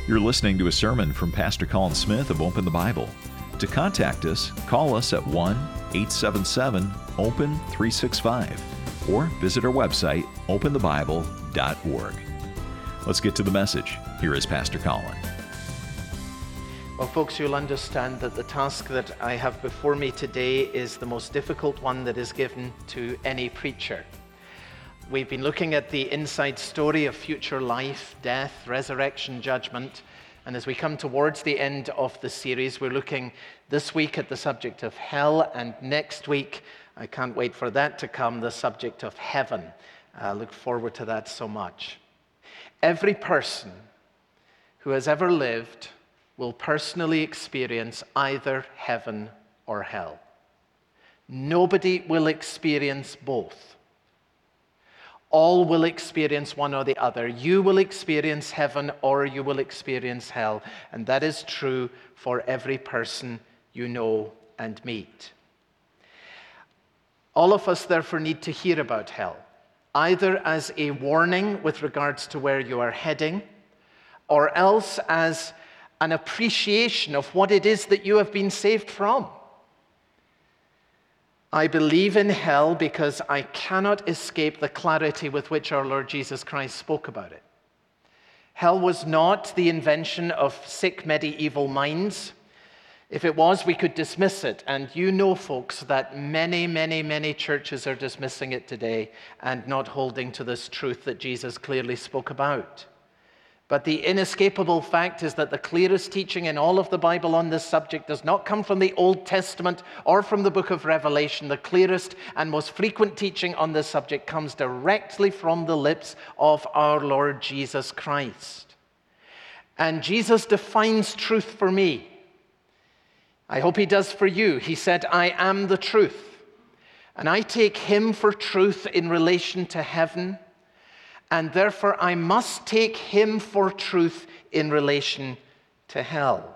You're listening to a sermon from Pastor Colin Smith of Open the Bible. To contact us, call us at 1-877-OPEN-365 or visit our website, openthebible.org. Let's get to the message. Here is Pastor Colin. Well, folks, you'll understand that the task that I have before me today is the most difficult one that is given to any preacher. We've been looking at the inside story of future life, death, resurrection, judgment. And as we come towards the end of the series, we're looking this week at the subject of hell, and next week, I can't wait for that to come, the subject of heaven. I look forward to that so much. Every person who has ever lived will personally experience either heaven or hell. Nobody will experience both. All will experience one or the other. You will experience heaven or you will experience hell. And that is true for every person you know and meet. All of us therefore need to hear about hell, either as a warning with regards to where you are heading, or else as an appreciation of what it is that you have been saved from. I believe in hell because I cannot escape the clarity with which our Lord Jesus Christ spoke about it. Hell was not the invention of sick medieval minds. If it was, we could dismiss it. And you know, folks, that many churches are dismissing it today and not holding to this truth that Jesus clearly spoke about. But the inescapable fact is that the clearest teaching in all of the Bible on this subject does not come from the Old Testament or from the book of Revelation. The clearest and most frequent teaching on this subject comes directly from the lips of our Lord Jesus Christ. And Jesus defines truth for me. I hope he does for you. He said, I am the truth. And I take him for truth in relation to heaven. And therefore, I must take him for truth in relation to hell.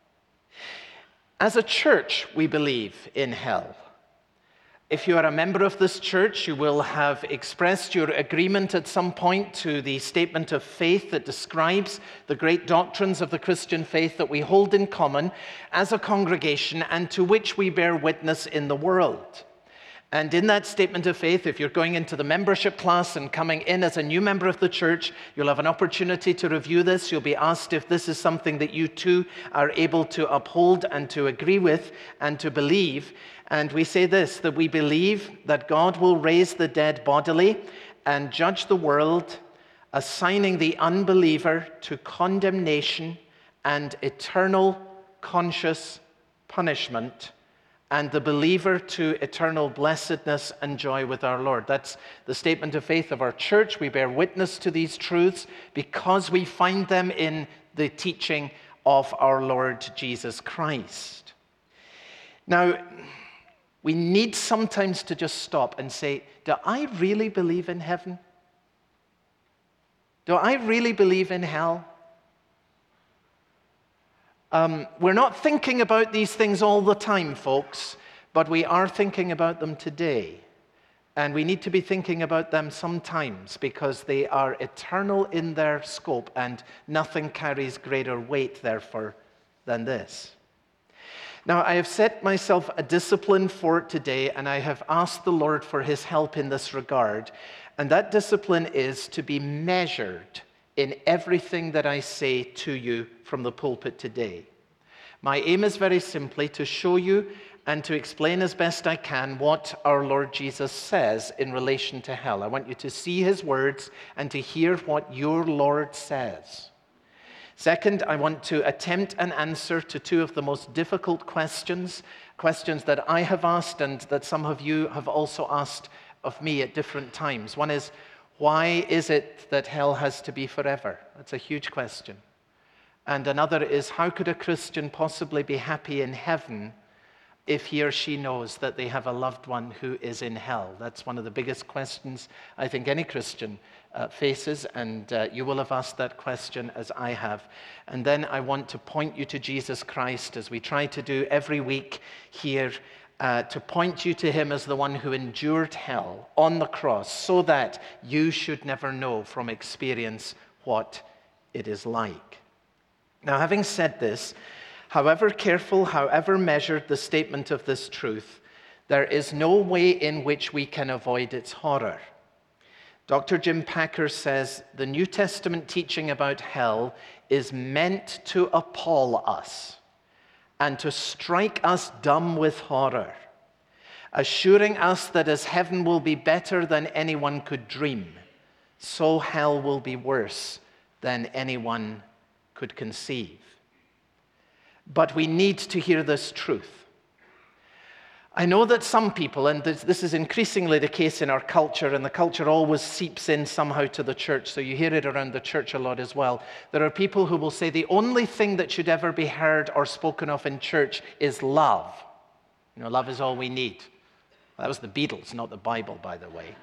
As a church, we believe in hell. If you are a member of this church, you will have expressed your agreement at some point to the statement of faith that describes the great doctrines of the Christian faith that we hold in common as a congregation and to which we bear witness in the world. And in that statement of faith, if you're going into the membership class and coming in as a new member of the church, you'll have an opportunity to review this. You'll be asked if this is something that you too are able to uphold and to agree with and to believe. And we say this, that we believe that God will raise the dead bodily and judge the world, assigning the unbeliever to condemnation and eternal conscious punishment, and the believer to eternal blessedness and joy with our Lord. That's the statement of faith of our church. We bear witness to these truths because we find them in the teaching of our Lord Jesus Christ. Now, we need sometimes to just stop and say, do I really believe in heaven? Do I really believe in hell? We're not thinking about these things all the time, folks, but we are thinking about them today. And we need to be thinking about them sometimes because they are eternal in their scope and nothing carries greater weight, therefore, than this. Now, I have set myself a discipline for today, and I have asked the Lord for his help in this regard. And that discipline is to be measured in everything that I say to you from the pulpit today. My aim is very simply to show you and to explain as best I can what our Lord Jesus says in relation to hell. I want you to see his words and to hear what your Lord says. Second, I want to attempt an answer to two of the most difficult questions that I have asked and that some of you have also asked of me at different times. One is, why is it that hell has to be forever? That's a huge question. And another is, how could a Christian possibly be happy in heaven if he or she knows that they have a loved one who is in hell? That's one of the biggest questions I think any Christian faces, and you will have asked that question as I have. And then I want to point you to Jesus Christ, as we try to do every week here, to point you to him as the one who endured hell on the cross so that you should never know from experience what it is like. Now, having said this, however careful, however measured the statement of this truth, there is no way in which we can avoid its horror. Dr. Jim Packer says the New Testament teaching about hell is meant to appall us and to strike us dumb with horror, assuring us that as heaven will be better than anyone could dream, so hell will be worse than anyone could conceive. But we need to hear this truth. I know that some people, and this is increasingly the case in our culture, and the culture always seeps in somehow to the church, so you hear it around the church a lot as well. There are people who will say the only thing that should ever be heard or spoken of in church is love. You know, love is all we need. That was the Beatles, not the Bible, by the way.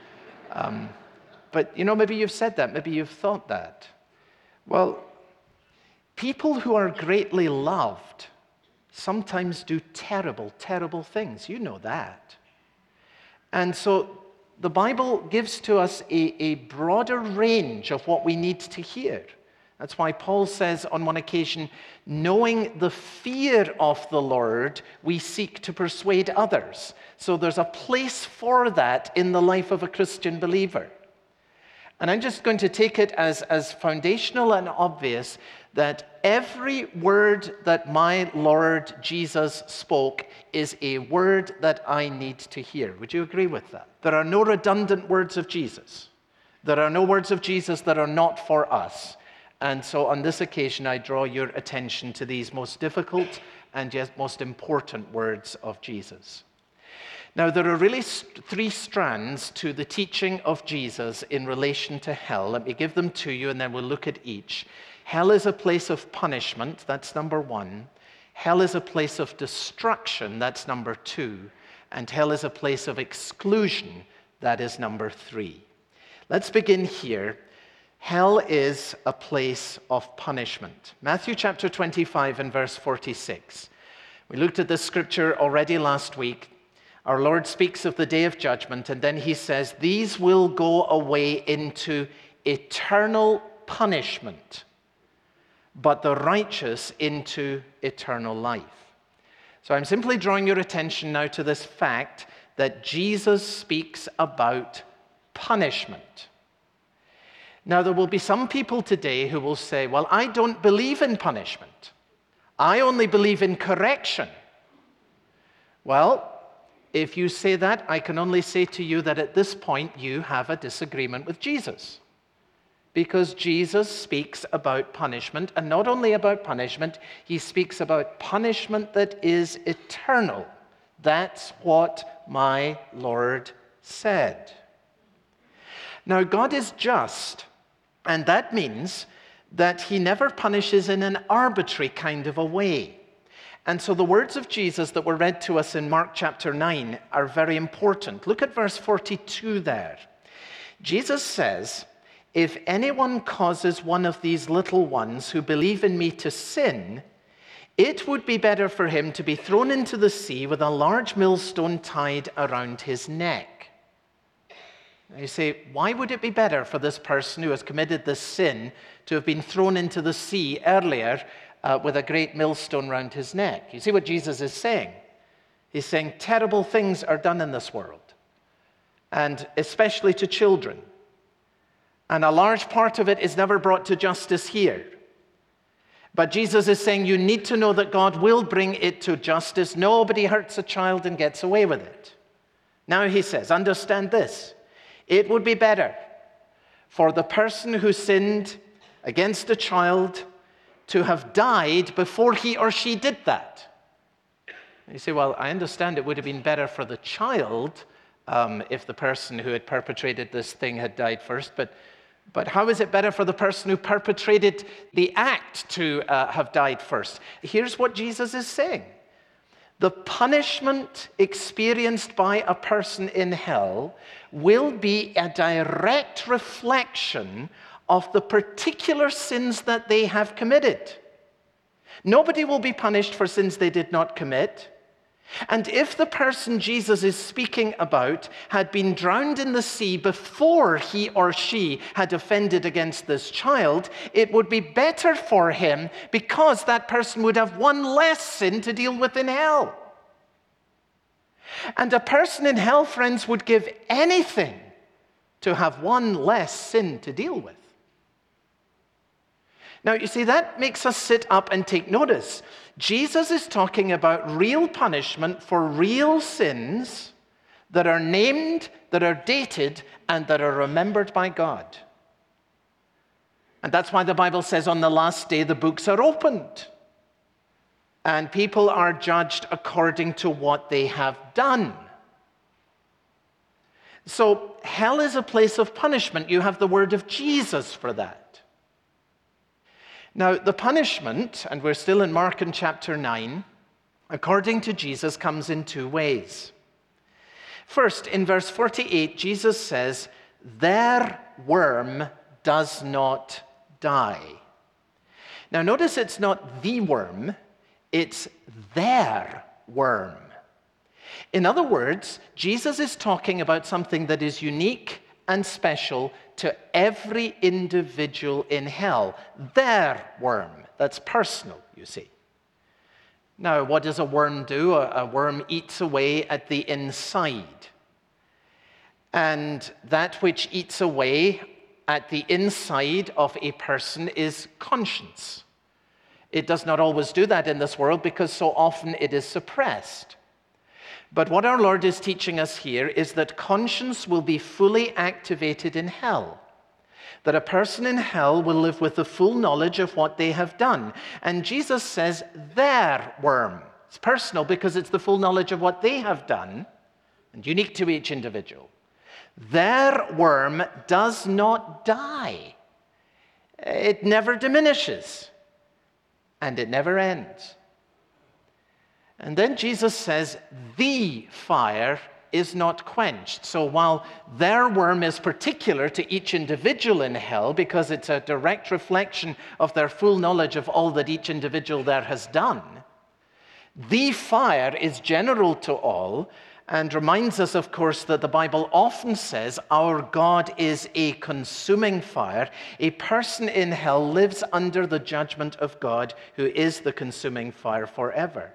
But, you know, maybe you've said that. Maybe you've thought that. Well, people who are greatly loved sometimes do terrible, terrible things. You know that. And so the Bible gives to us a broader range of what we need to hear. That's why Paul says on one occasion, knowing the fear of the Lord, we seek to persuade others. So there's a place for that in the life of a Christian believer. And I'm just going to take it as foundational and obvious that every word that my Lord Jesus spoke is a word that I need to hear. Would you agree with that? There are no redundant words of Jesus. There are no words of Jesus that are not for us. And so on this occasion, I draw your attention to these most difficult and yet most important words of Jesus. Now, there are really three strands to the teaching of Jesus in relation to hell. Let me give them to you, and then we'll look at each. Hell is a place of punishment. That's number one. Hell is a place of destruction. That's number two. And hell is a place of exclusion. That is number three. Let's begin here. Hell is a place of punishment. Matthew chapter 25 and verse 46. We looked at this scripture already last week. Our Lord speaks of the day of judgment, and then he says, these will go away into eternal punishment, but the righteous into eternal life. So I'm simply drawing your attention now to this fact that Jesus speaks about punishment. Now, there will be some people today who will say, well, I don't believe in punishment. I only believe in correction. Well, if you say that, I can only say to you that at this point you have a disagreement with Jesus. Because Jesus speaks about punishment, and not only about punishment, he speaks about punishment that is eternal. That's what my Lord said. Now, God is just, and that means that he never punishes in an arbitrary kind of a way. And so the words of Jesus that were read to us in Mark chapter 9 are very important. Look at verse 42 there. Jesus says, if anyone causes one of these little ones who believe in me to sin, it would be better for him to be thrown into the sea with a large millstone tied around his neck. Now you say, why would it be better for this person who has committed this sin to have been thrown into the sea earlier with a great millstone around his neck? You see what Jesus is saying? He's saying terrible things are done in this world, and especially to children. And a large part of it is never brought to justice here. But Jesus is saying you need to know that God will bring it to justice. Nobody hurts a child and gets away with it. Now he says, understand this. It would be better for the person who sinned against a child to have died before he or she did that. And you say, well, I understand it would have been better for the child if the person who had perpetrated this thing had died first, but how is it better for the person who perpetrated the act to have died first? Here's what Jesus is saying. The punishment experienced by a person in hell will be a direct reflection of the particular sins that they have committed. Nobody will be punished for sins they did not commit. And if the person Jesus is speaking about had been drowned in the sea before he or she had offended against this child, it would be better for him because that person would have one less sin to deal with in hell. And a person in hell, friends, would give anything to have one less sin to deal with. Now, you see, that makes us sit up and take notice. Jesus is talking about real punishment for real sins that are named, that are dated, and that are remembered by God. And that's why the Bible says on the last day the books are opened. And people are judged according to what they have done. So hell is a place of punishment. You have the word of Jesus for that. Now, the punishment, and we're still in Mark in chapter 9, according to Jesus, comes in two ways. First, in verse 48, Jesus says, "Their worm does not die." Now, notice it's not the worm, it's their worm. In other words, Jesus is talking about something that is unique and special to every individual in hell. Their worm. That's personal, you see. Now, what does a worm do? A worm eats away at the inside. And that which eats away at the inside of a person is conscience. It does not always do that in this world because so often it is suppressed. But what our Lord is teaching us here is that conscience will be fully activated in hell. That a person in hell will live with the full knowledge of what they have done. And Jesus says their worm. It's personal because it's the full knowledge of what they have done and unique to each individual. Their worm does not die. It never diminishes. And it never ends. And then Jesus says, the fire is not quenched. So while their worm is particular to each individual in hell, because it's a direct reflection of their full knowledge of all that each individual there has done, the fire is general to all and reminds us, of course, that the Bible often says our God is a consuming fire. A person in hell lives under the judgment of God, who is the consuming fire forever.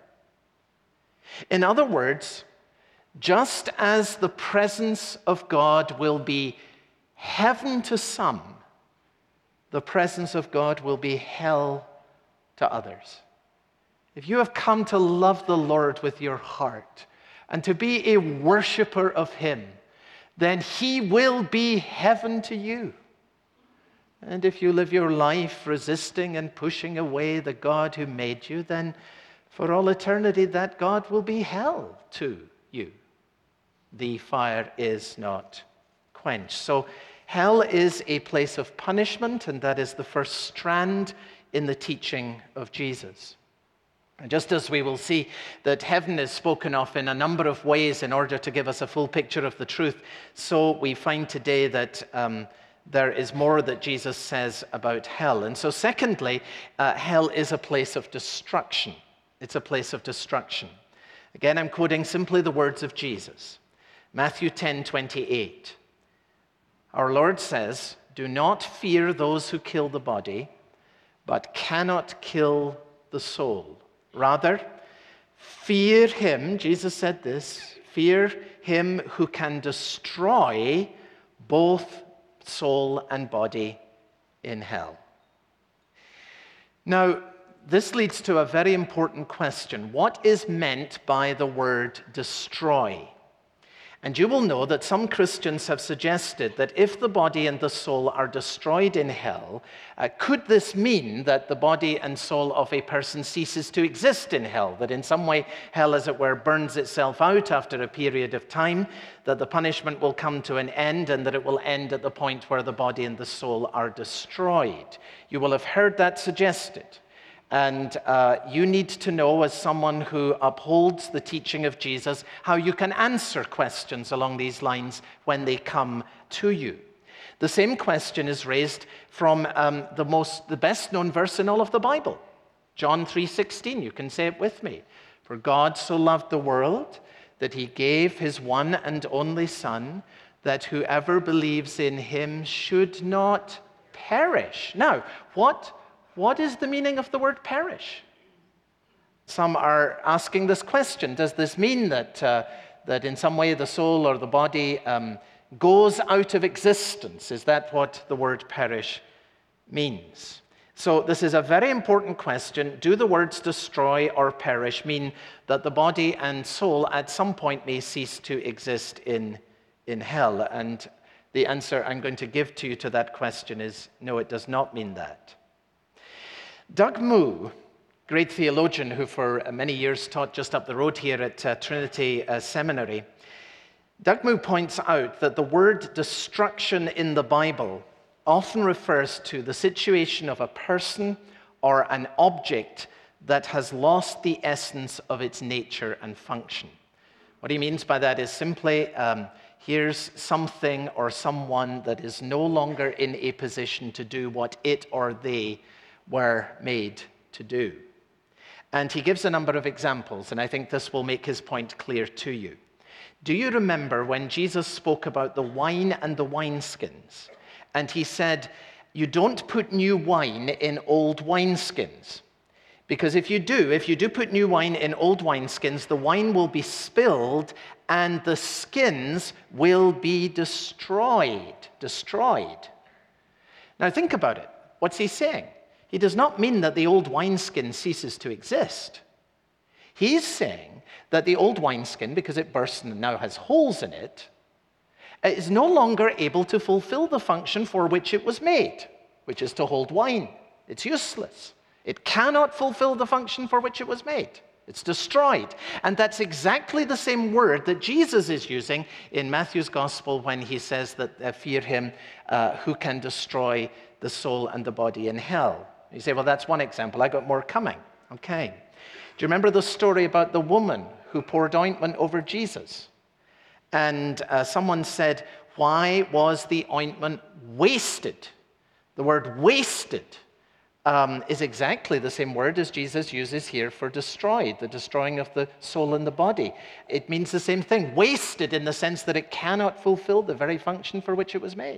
In other words, just as the presence of God will be heaven to some, the presence of God will be hell to others. If you have come to love the Lord with your heart and to be a worshiper of Him, then He will be heaven to you. And if you live your life resisting and pushing away the God who made you, then for all eternity, that God will be hell to you. The fire is not quenched. So hell is a place of punishment, and that is the first strand in the teaching of Jesus. And just as we will see that heaven is spoken of in a number of ways in order to give us a full picture of the truth, so we find today that there is more that Jesus says about hell. And so secondly, hell is a place of destruction. It's a place of destruction. Again, I'm quoting simply the words of Jesus. Matthew 10:28. Our Lord says, "Do not fear those who kill the body, but cannot kill the soul. Rather, fear him," Jesus said this, "fear him who can destroy both soul and body in hell." Now, this leads to a very important question. What is meant by the word destroy? And you will know that some Christians have suggested that if the body and the soul are destroyed in hell, could this mean that the body and soul of a person ceases to exist in hell? That in some way hell, as it were, burns itself out after a period of time, that the punishment will come to an end, and that it will end at the point where the body and the soul are destroyed. You will have heard that suggested. And you need to know, as someone who upholds the teaching of Jesus, how you can answer questions along these lines when they come to you. The same question is raised from the best known verse in all of the Bible, John 3:16. You can say it with me. For God so loved the world that he gave his one and only Son, that whoever believes in him should not perish. Now, what is the meaning of the word perish? Some are asking this question. Does this mean that in some way the soul or the body goes out of existence? Is that what the word perish means? So this is a very important question. Do the words destroy or perish mean that the body and soul at some point may cease to exist in hell? And the answer I'm going to give to you to that question is no, it does not mean that. Doug Moo, great theologian who for many years taught just up the road here at Trinity Seminary, Doug Moo points out that the word destruction in the Bible often refers to the situation of a person or an object that has lost the essence of its nature and function. What he means by that is simply, here's something or someone that is no longer in a position to do what it or they were made to do. And he gives a number of examples, and I think this will make his point clear to you. Do you remember when Jesus spoke about the wine and the wineskins? And he said, you don't put new wine in old wineskins. Because if you do put new wine in old wineskins, the wine will be spilled and the skins will be destroyed. Now think about it. What's he saying? He does not mean that the old wineskin ceases to exist. He's saying that the old wineskin, because it burst and now has holes in it, is no longer able to fulfill the function for which it was made, which is to hold wine. It's useless. It cannot fulfill the function for which it was made. It's destroyed. And that's exactly the same word that Jesus is using in Matthew's gospel when he says that fear him who can destroy the soul and the body in hell. You say, well, that's one example. I got more coming. Okay. Do you remember the story about the woman who poured ointment over Jesus? And someone said, why was the ointment wasted? The word wasted is exactly the same word as Jesus uses here for destroyed, the destroying of the soul and the body. It means the same thing, wasted in the sense that it cannot fulfill the very function for which it was made.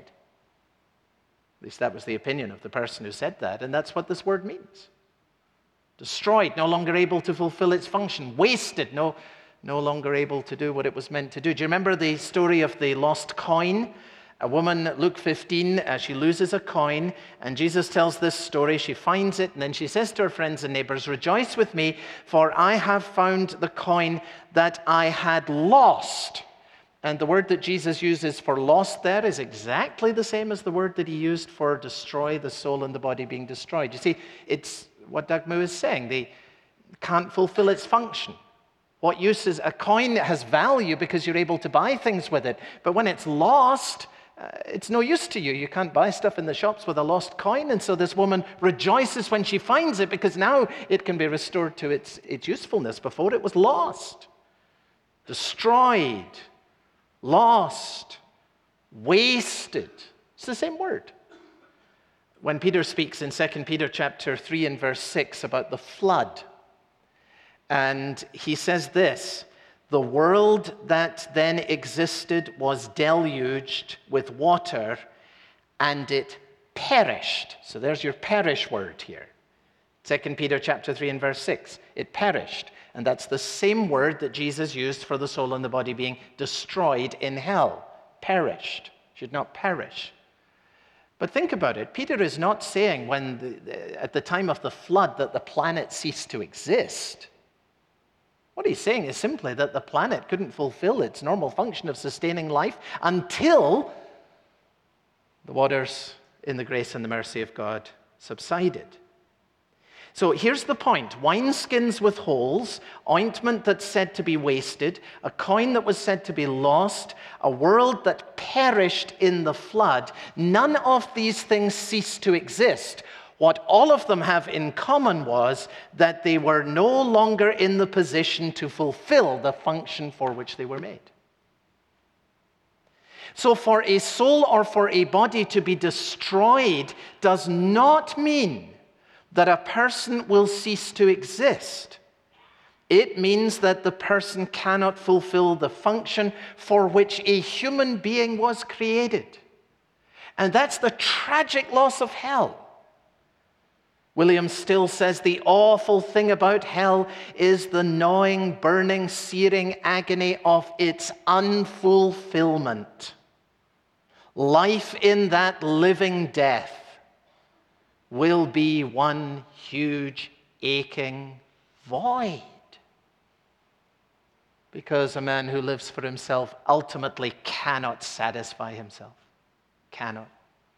At least that was the opinion of the person who said that, and that's what this word means. Destroyed, no longer able to fulfill its function. Wasted, no longer able to do what it was meant to do. Do you remember the story of the lost coin? A woman, Luke 15, she loses a coin, and Jesus tells this story. She finds it, and then she says to her friends and neighbors, rejoice with me, for I have found the coin that I had lost. And the word that Jesus uses for lost there is exactly the same as the word that he used for destroy, the soul and the body being destroyed. You see, it's what Doug Moo is saying. They can't fulfill its function. What use is a coin that has value because you're able to buy things with it. But when it's lost, it's no use to you. You can't buy stuff in the shops with a lost coin. And so this woman rejoices when she finds it because now it can be restored to its usefulness. Before it was lost, destroyed, lost, wasted. It's the same word. When Peter speaks in 2 Peter chapter 3 and verse 6 about the flood, and he says this, the world that then existed was deluged with water, and it perished. So there's your perish word here. 2 Peter chapter 3 and verse 6. It perished. And that's the same word that Jesus used for the soul and the body being destroyed in hell. Perished. Should not perish. But think about it. Peter is not saying at the time of the flood that the planet ceased to exist. What he's saying is simply that the planet couldn't fulfill its normal function of sustaining life until the waters in the grace and the mercy of God subsided. So here's the point. Wineskins with holes, ointment that's said to be wasted, a coin that was said to be lost, a world that perished in the flood. None of these things ceased to exist. What all of them have in common was that they were no longer in the position to fulfill the function for which they were made. So for a soul or for a body to be destroyed does not mean that a person will cease to exist. It means that the person cannot fulfill the function for which a human being was created. And that's the tragic loss of hell. William Still says the awful thing about hell is the gnawing, burning, searing agony of its unfulfillment. Life in that living death will be one huge, aching void. Because a man who lives for himself ultimately cannot satisfy himself. Cannot.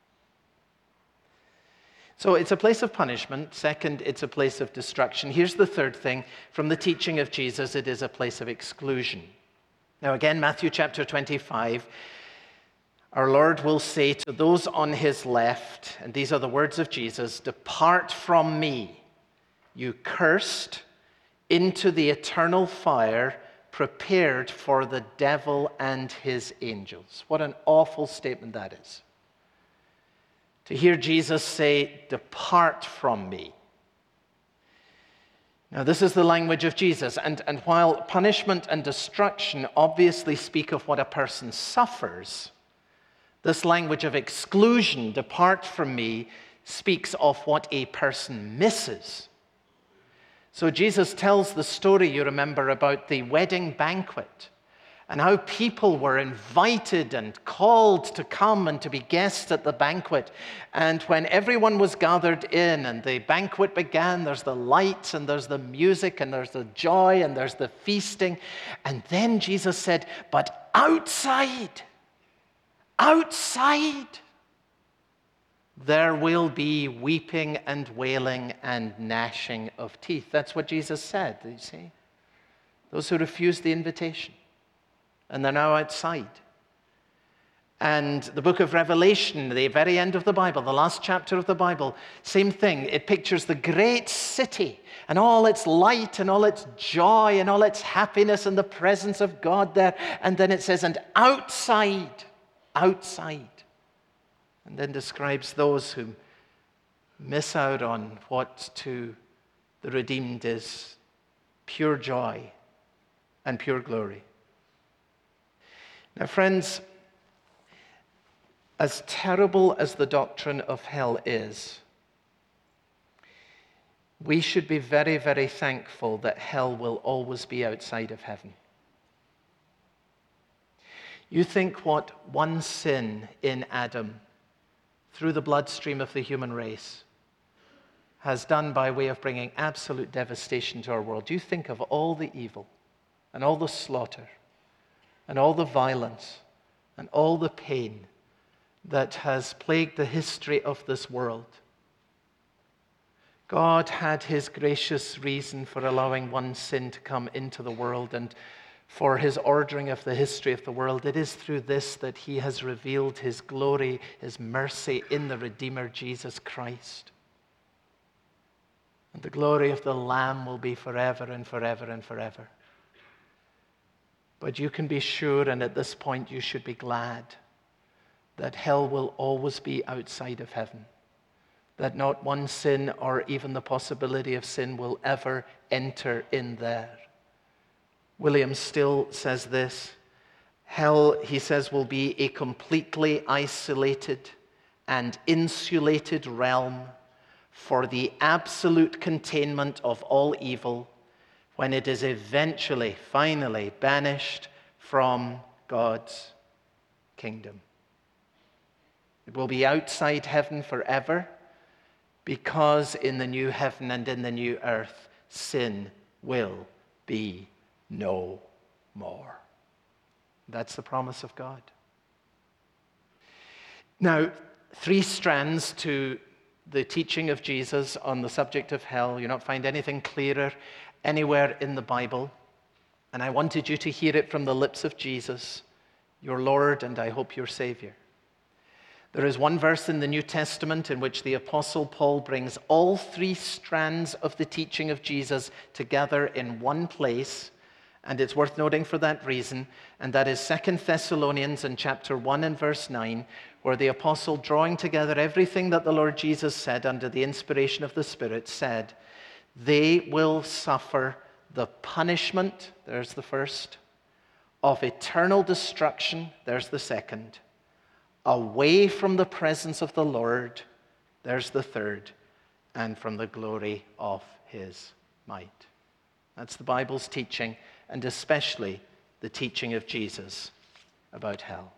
So it's a place of punishment. Second, it's a place of destruction. Here's the third thing. From the teaching of Jesus, it is a place of exclusion. Now again, Matthew chapter 25, our Lord will say to those on his left, and these are the words of Jesus, "Depart from me, you cursed, into the eternal fire prepared for the devil and his angels." What an awful statement that is. To hear Jesus say, "Depart from me." Now, this is the language of Jesus. And while punishment and destruction obviously speak of what a person suffers, this language of exclusion, "depart from me," speaks of what a person misses. So Jesus tells the story, you remember, about the wedding banquet and how people were invited and called to come and to be guests at the banquet. And when everyone was gathered in and the banquet began, there's the lights and there's the music and there's the joy and there's the feasting. And then Jesus said, "But outside, there will be weeping and wailing and gnashing of teeth." That's what Jesus said, you see. Those who refused the invitation. And they're now outside. And the book of Revelation, the very end of the Bible, the last chapter of the Bible, same thing. It pictures the great city and all its light and all its joy and all its happiness and the presence of God there. And then it says, "And outside. And then describes those who miss out on what to the redeemed is pure joy and pure glory. Now, friends, as terrible as the doctrine of hell is, we should be very, very thankful that hell will always be outside of heaven. You think what one sin in Adam, through the bloodstream of the human race, has done by way of bringing absolute devastation to our world. You think of all the evil and all the slaughter and all the violence and all the pain that has plagued the history of this world. God had his gracious reason for allowing one sin to come into the world and for his ordering of the history of the world. It is through this that he has revealed his glory, his mercy in the Redeemer, Jesus Christ. And the glory of the Lamb will be forever and forever and forever. But you can be sure, and at this point you should be glad, that hell will always be outside of heaven. That not one sin or even the possibility of sin will ever enter in there. William Still says this: hell, he says, will be a completely isolated and insulated realm for the absolute containment of all evil when it is eventually, finally banished from God's kingdom. It will be outside heaven forever because in the new heaven and in the new earth, sin will be no more. That's the promise of God. Now, 3 strands to the teaching of Jesus on the subject of hell. You'll not find anything clearer anywhere in the Bible. And I wanted you to hear it from the lips of Jesus, your Lord and I hope your Savior. There is one verse in the New Testament in which the Apostle Paul brings all 3 strands of the teaching of Jesus together in one place. And it's worth noting for that reason, and that is 2 Thessalonians in chapter 1 and verse 9, where the apostle, drawing together everything that the Lord Jesus said under the inspiration of the Spirit, said, "They will suffer the punishment, there's the first, of eternal destruction, there's the second, away from the presence of the Lord, there's the third, and from the glory of his might. That's the Bible's teaching, and especially the teaching of Jesus about hell.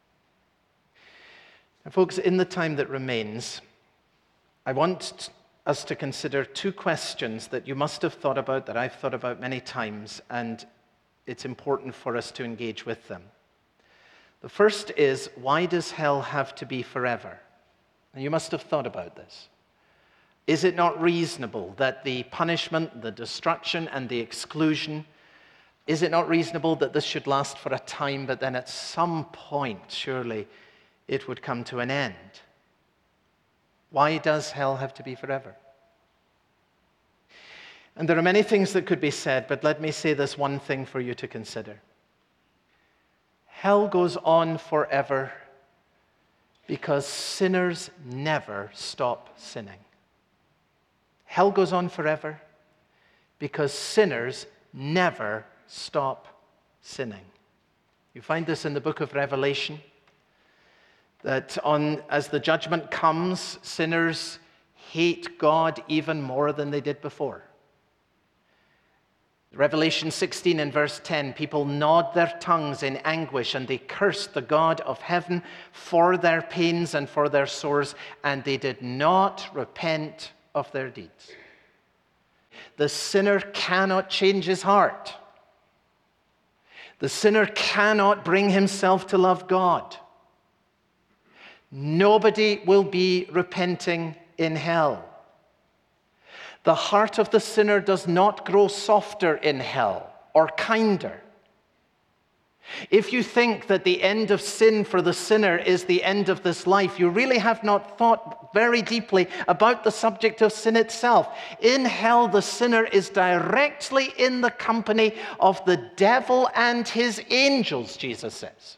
And folks, in the time that remains, I want us to consider two questions that you must have thought about, that I've thought about many times, and it's important for us to engage with them. The first is, why does hell have to be forever? And you must have thought about this. Is it not reasonable that the punishment, the destruction, and the exclusion, is it not reasonable that this should last for a time, but then at some point, surely, it would come to an end? Why does hell have to be forever? And there are many things that could be said, but let me say this one thing for you to consider. Hell goes on forever because sinners never stop sinning. Hell goes on forever because sinners never stop sinning. You find this in the book of Revelation, that as the judgment comes, sinners hate God even more than they did before. Revelation 16 and verse 10, people gnawed their tongues in anguish, and they cursed the God of heaven for their pains and for their sores, and they did not repent of their deeds. The sinner cannot change his heart. The sinner cannot bring himself to love God. Nobody will be repenting in hell. The heart of the sinner does not grow softer in hell or kinder. If you think that the end of sin for the sinner is the end of this life, you really have not thought very deeply about the subject of sin itself. In hell, the sinner is directly in the company of the devil and his angels, Jesus says.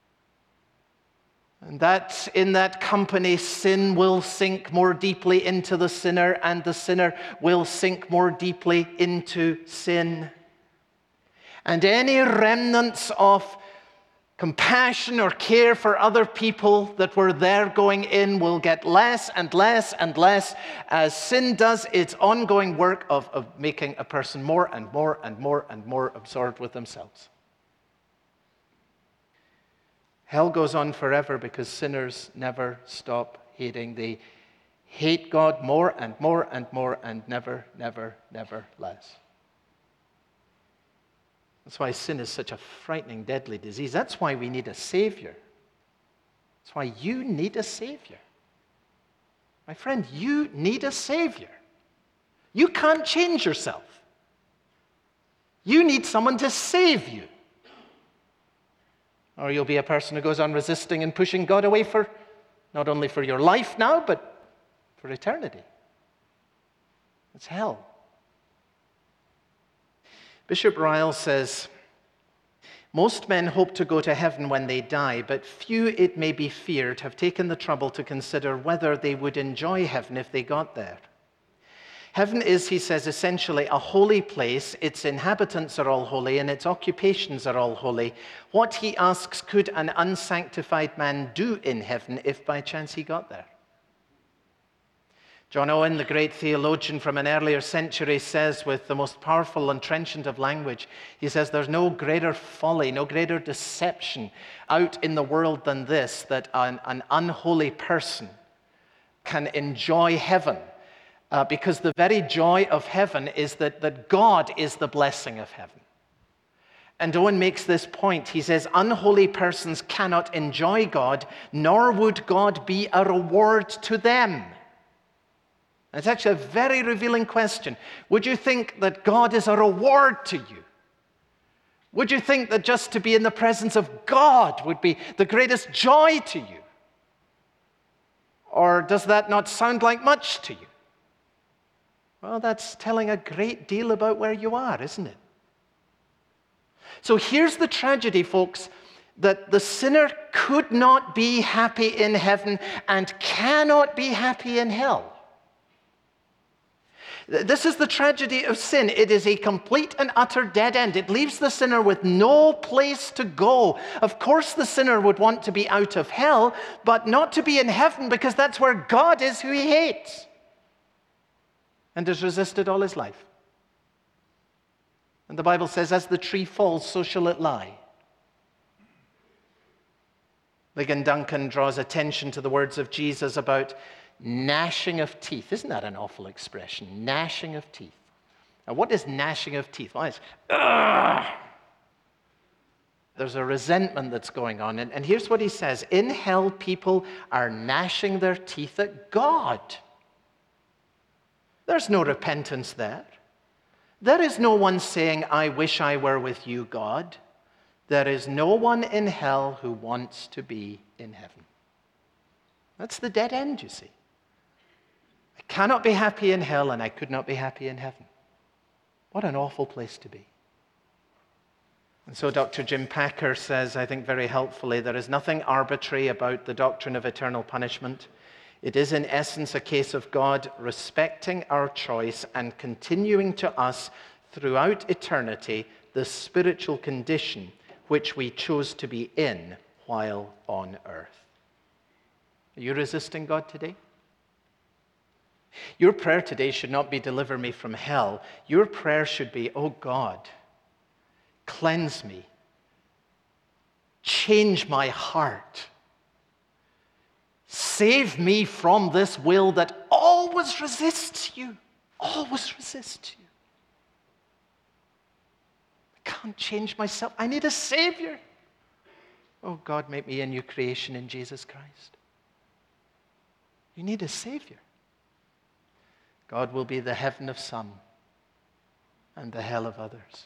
And that in that company, sin will sink more deeply into the sinner, and the sinner will sink more deeply into sin. And any remnants of compassion or care for other people that were there going in will get less and less and less as sin does its ongoing work of making a person more and more and more and more absorbed with themselves. Hell goes on forever because sinners never stop hating. They hate God more and more and more and never, never, never less. That's why sin is such a frightening, deadly disease. That's why we need a Savior. That's why you need a Savior. My friend, you need a Savior. You can't change yourself. You need someone to save you. Or you'll be a person who goes on resisting and pushing God away for, not only for your life now, but for eternity. It's hell. Bishop Ryle says, most men hope to go to heaven when they die, but few, it may be feared, have taken the trouble to consider whether they would enjoy heaven if they got there. Heaven is, he says, essentially a holy place. Its inhabitants are all holy, and its occupations are all holy. What, he asks, could an unsanctified man do in heaven if by chance he got there? John Owen, the great theologian from an earlier century, says with the most powerful and trenchant of language, he says, there's no greater folly, no greater deception out in the world than this, that an unholy person can enjoy heaven. Because the very joy of heaven is that God is the blessing of heaven. And Owen makes this point. He says, unholy persons cannot enjoy God, nor would God be a reward to them. It's actually a very revealing question. Would you think that God is a reward to you? Would you think that just to be in the presence of God would be the greatest joy to you? Or does that not sound like much to you? Well, that's telling a great deal about where you are, isn't it? So here's the tragedy, folks, that the sinner could not be happy in heaven and cannot be happy in hell. This is the tragedy of sin. It is a complete and utter dead end. It leaves the sinner with no place to go. Of course, the sinner would want to be out of hell, but not to be in heaven, because that's where God is, who he hates and has resisted all his life. And the Bible says, as the tree falls, so shall it lie. Ligon Duncan draws attention to the words of Jesus about gnashing of teeth. Isn't that an awful expression? Gnashing of teeth. Now, what is gnashing of teeth? Well, it's, there's a resentment that's going on. And here's what he says. In hell, people are gnashing their teeth at God. There's no repentance there. There is no one saying, I wish I were with you, God. There is no one in hell who wants to be in heaven. That's the dead end, you see. I cannot be happy in hell, and I could not be happy in heaven. What an awful place to be. And so Dr. Jim Packer says, I think very helpfully, there is nothing arbitrary about the doctrine of eternal punishment. It is in essence a case of God respecting our choice and continuing to us throughout eternity the spiritual condition which we chose to be in while on earth. Are you resisting God today? Your prayer today should not be, deliver me from hell. Your prayer should be, oh God, cleanse me, change my heart, save me from this will that always resists you, always resists you. I can't change myself. I need a Savior. Oh God, make me a new creation in Jesus Christ. You need a Savior. God will be the heaven of some and the hell of others.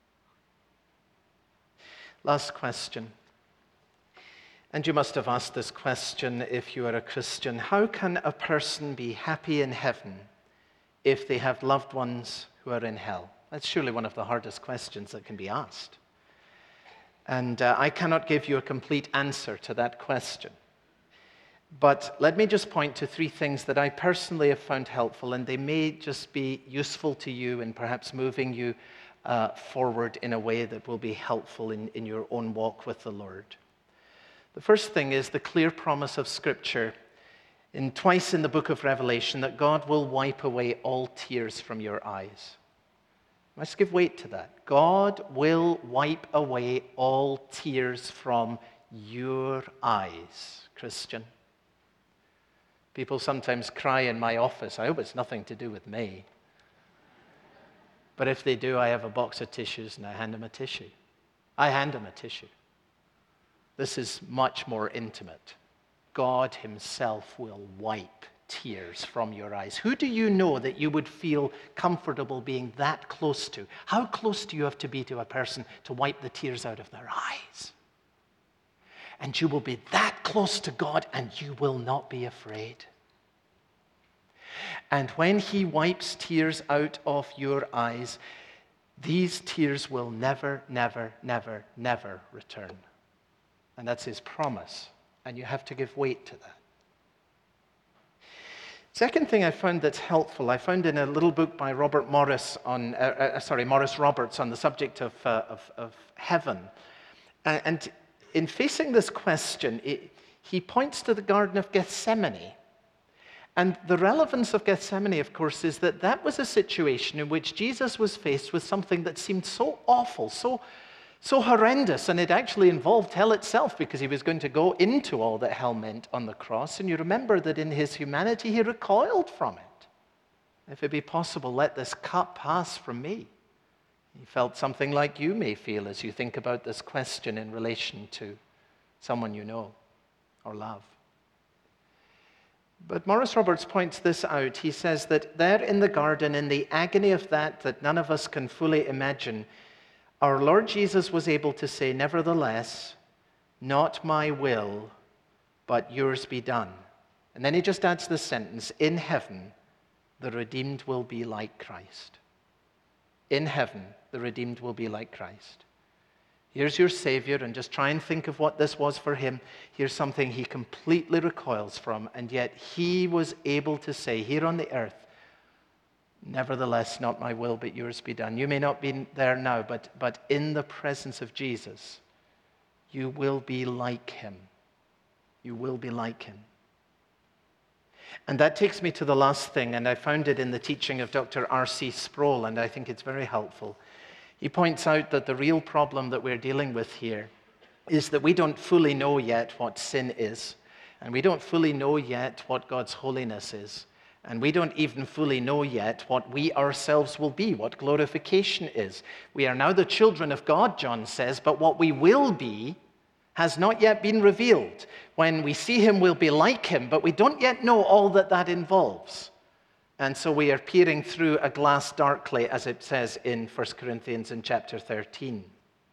Last question. And you must have asked this question if you are a Christian. How can a person be happy in heaven if they have loved ones who are in hell? That's surely one of the hardest questions that can be asked. And I cannot give you a complete answer to that question. But let me just point to three things that I personally have found helpful, and they may just be useful to you in perhaps moving you forward in a way that will be helpful in your own walk with the Lord. The first thing is the clear promise of Scripture twice in the book of Revelation that God will wipe away all tears from your eyes. Let's give weight to that. God will wipe away all tears from your eyes, Christian. People sometimes cry in my office. I hope it's nothing to do with me. But if they do, I have a box of tissues and I hand them a tissue. I hand them a tissue. This is much more intimate. God himself will wipe tears from your eyes. Who do you know that you would feel comfortable being that close to? How close do you have to be to a person to wipe the tears out of their eyes? And you will be that close to God and you will not be afraid. And when he wipes tears out of your eyes, these tears will never, never, never, never return. And that's his promise. And you have to give weight to that. Second thing I found that's helpful, I found in a little book by Morris Roberts on the subject of heaven. And in facing this question, he points to the Garden of Gethsemane. And the relevance of Gethsemane, of course, is that that was a situation in which Jesus was faced with something that seemed so awful, so horrendous, and it actually involved hell itself because he was going to go into all that hell meant on the cross. And you remember that in his humanity, he recoiled from it. If it be possible, let this cup pass from me. He felt something like you may feel as you think about this question in relation to someone you know or love. But Morris Roberts points this out. He says that there in the garden, in the agony of that none of us can fully imagine, our Lord Jesus was able to say, nevertheless, not my will, but yours be done. And then he just adds this sentence, in heaven, the redeemed will be like Christ. In heaven, the redeemed will be like Christ. Here's your Savior, and just try and think of what this was for him. Here's something he completely recoils from, and yet he was able to say, here on the earth, Nevertheless, not my will, but yours be done. You may not be there now, but in the presence of Jesus, you will be like him. You will be like him. And that takes me to the last thing, and I found it in the teaching of Dr. R.C. Sproul, and I think it's very helpful. He points out that the real problem that we're dealing with here is that we don't fully know yet what sin is, and we don't fully know yet what God's holiness is. And we don't even fully know yet what we ourselves will be, what glorification is. We are now the children of God, John says, but what we will be has not yet been revealed. When we see him, we'll be like him, but we don't yet know all that that involves. And so we are peering through a glass darkly, as it says in 1 Corinthians in chapter 13.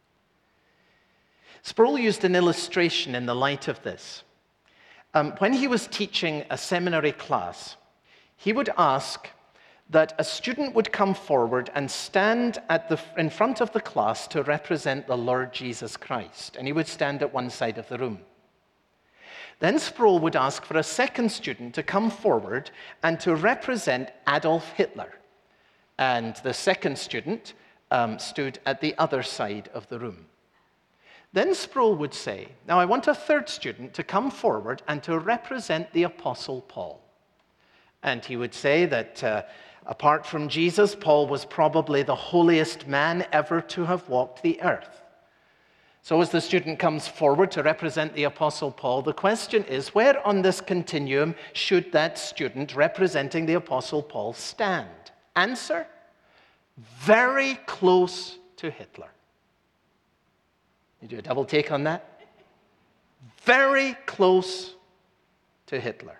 Sproul used an illustration in the light of this. When he was teaching a seminary class, he would ask that a student would come forward and stand in front of the class to represent the Lord Jesus Christ. And he would stand at one side of the room. Then Sproul would ask for a second student to come forward and to represent Adolf Hitler. And the second student stood at the other side of the room. Then Sproul would say, now I want a third student to come forward and to represent the Apostle Paul. And he would say that apart from Jesus, Paul was probably the holiest man ever to have walked the earth. So as the student comes forward to represent the Apostle Paul, the question is, where on this continuum should that student representing the Apostle Paul stand? Answer, very close to Hitler. You do a double take on that? Very close to Hitler.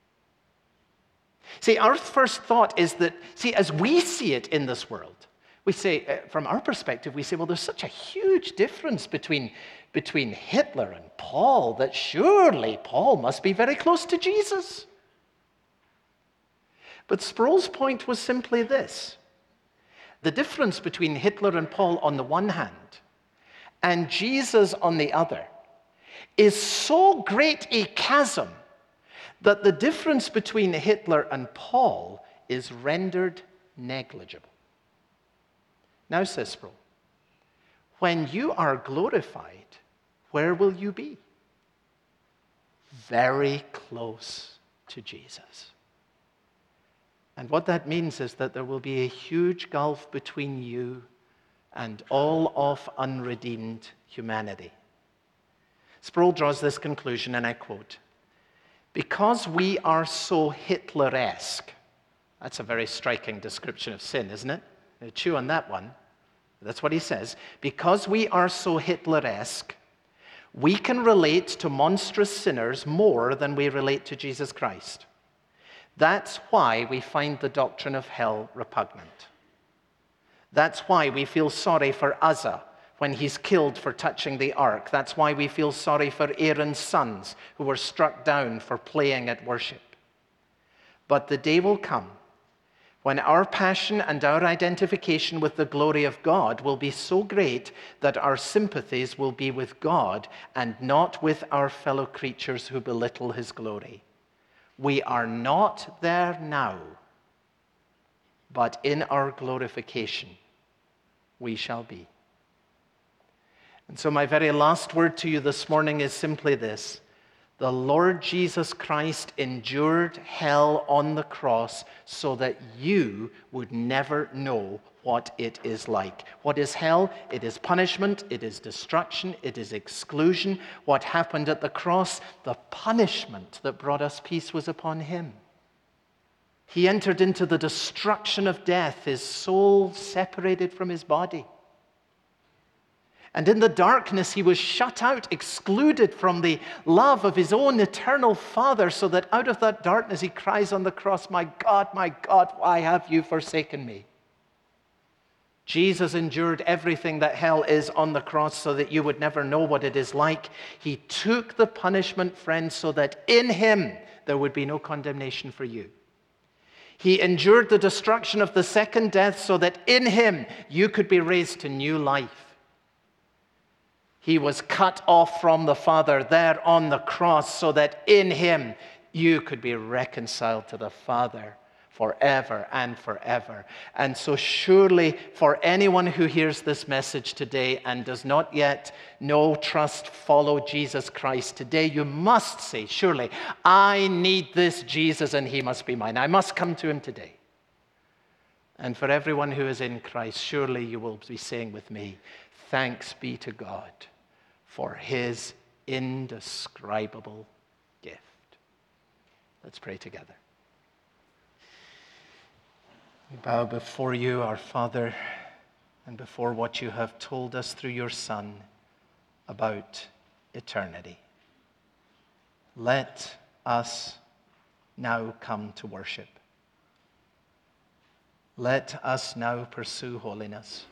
See, our first thought is that, as we see it in this world, we say, from our perspective, we say, well, there's such a huge difference between Hitler and Paul that surely Paul must be very close to Jesus. But Sproul's point was simply this. The difference between Hitler and Paul on the one hand and Jesus on the other is so great a chasm that the difference between Hitler and Paul is rendered negligible. Now, says Sproul, when you are glorified, where will you be? Very close to Jesus. And what that means is that there will be a huge gulf between you and all of unredeemed humanity. Sproul draws this conclusion, and I quote, because we are so Hitler-esque. That's a very striking description of sin, isn't it? Chew on that one. That's what he says. Because we are so Hitler-esque, we can relate to monstrous sinners more than we relate to Jesus Christ. That's why we find the doctrine of hell repugnant. That's why we feel sorry for Uzzah when he's killed for touching the ark. That's why we feel sorry for Aaron's sons who were struck down for playing at worship. But the day will come when our passion and our identification with the glory of God will be so great that our sympathies will be with God and not with our fellow creatures who belittle his glory. We are not there now, but in our glorification we shall be. And so my very last word to you this morning is simply this. The Lord Jesus Christ endured hell on the cross so that you would never know what it is like. What is hell? It is punishment, it is destruction, it is exclusion. What happened at the cross? The punishment that brought us peace was upon him. He entered into the destruction of death, his soul separated from his body. And in the darkness, he was shut out, excluded from the love of his own eternal Father, so that out of that darkness he cries on the cross, my God, why have you forsaken me? Jesus endured everything that hell is on the cross so that you would never know what it is like. He took the punishment, friends, so that in him there would be no condemnation for you. He endured the destruction of the second death so that in him you could be raised to new life. He was cut off from the Father there on the cross so that in him you could be reconciled to the Father. forever and forever. And so surely for anyone who hears this message today and does not yet know, trust, follow Jesus Christ, today you must say, surely, I need this Jesus and he must be mine. I must come to him today. And for everyone who is in Christ, surely you will be saying with me, thanks be to God for his indescribable gift. Let's pray together. We bow before you, our Father, and before what you have told us through your Son about eternity. Let us now come to worship. Let us now pursue holiness.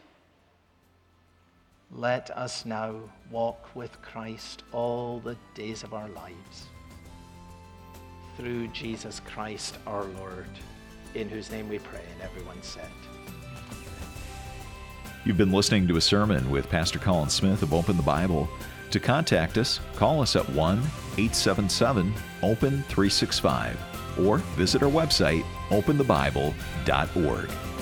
Let us now walk with Christ all the days of our lives. Through Jesus Christ our Lord, in whose name we pray, and everyone said. You've been listening to a sermon with Pastor Colin Smith of Open the Bible. To contact us, call us at 1-877-OPEN-365 or visit our website, openthebible.org.